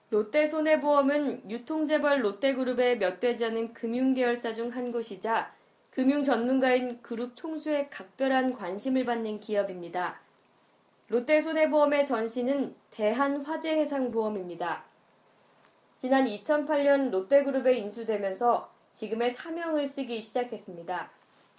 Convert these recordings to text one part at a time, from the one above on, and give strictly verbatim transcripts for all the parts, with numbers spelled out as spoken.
롯데손해보험은 유통재벌 롯데그룹의 몇 되지 않은 금융계열사 중 한 곳이자 금융 전문가인 그룹 총수의 각별한 관심을 받는 기업입니다. 롯데손해보험의 전신은 대한화재해상보험입니다. 지난 이천팔 년 롯데그룹에 인수되면서 지금의 사명을 쓰기 시작했습니다.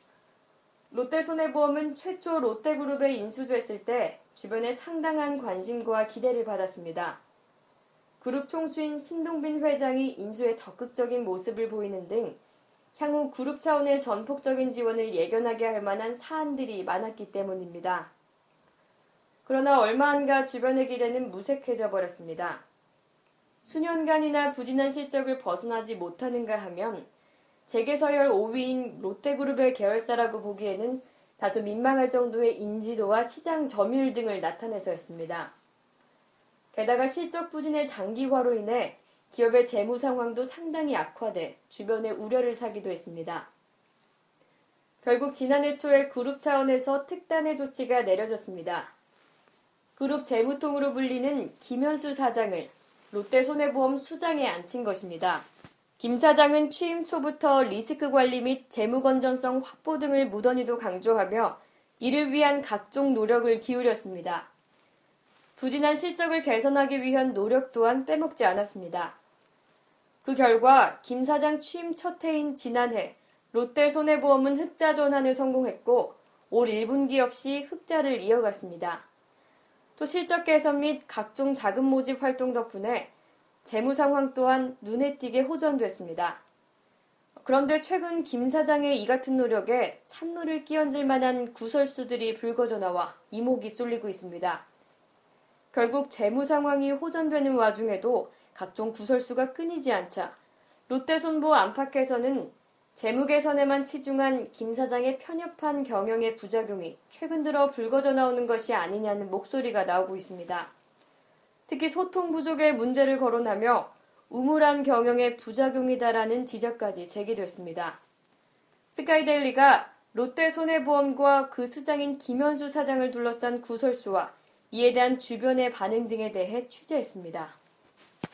롯데손해보험은 최초 롯데그룹에 인수됐을 때 주변에 상당한 관심과 기대를 받았습니다. 그룹 총수인 신동빈 회장이 인수에 적극적인 모습을 보이는 등 향후 그룹 차원의 전폭적인 지원을 예견하게 할 만한 사안들이 많았기 때문입니다. 그러나 얼마 안 가 주변의 기대는 무색해져 버렸습니다. 수년간이나 부진한 실적을 벗어나지 못하는가 하면 재계서열 오 위인 롯데그룹의 계열사라고 보기에는 다소 민망할 정도의 인지도와 시장 점유율 등을 나타내서였습니다. 게다가 실적 부진의 장기화로 인해 기업의 재무 상황도 상당히 악화돼 주변의 우려를 사기도 했습니다. 결국 지난해 초에 그룹 차원에서 특단의 조치가 내려졌습니다. 그룹 재무통으로 불리는 김현수 사장을 롯데손해보험 수장에 앉힌 것입니다. 김 사장은 취임 초부터 리스크 관리 및 재무 건전성 확보 등을 무던히도 강조하며 이를 위한 각종 노력을 기울였습니다. 부진한 실적을 개선하기 위한 노력 또한 빼먹지 않았습니다. 그 결과 김 사장 취임 첫 해인 지난해 롯데손해보험은 흑자 전환에 성공했고 올 일 분기 역시 흑자를 이어갔습니다. 또 실적 개선 및 각종 자금 모집 활동 덕분에 재무 상황 또한 눈에 띄게 호전됐습니다. 그런데 최근 김 사장의 이 같은 노력에 찬물을 끼얹을 만한 구설수들이 불거져 나와 이목이 쏠리고 있습니다. 결국 재무 상황이 호전되는 와중에도 각종 구설수가 끊이지 않자 롯데손보 안팎에서는 재무 개선에만 치중한 김 사장의 편협한 경영의 부작용이 최근 들어 불거져 나오는 것이 아니냐는 목소리가 나오고 있습니다. 특히 소통 부족의 문제를 거론하며 우물한 경영의 부작용이다라는 지적까지 제기됐습니다. 스카이데일리가 롯데손해보험과 그 수장인 김현수 사장을 둘러싼 구설수와 이에 대한 주변의 반응 등에 대해 취재했습니다.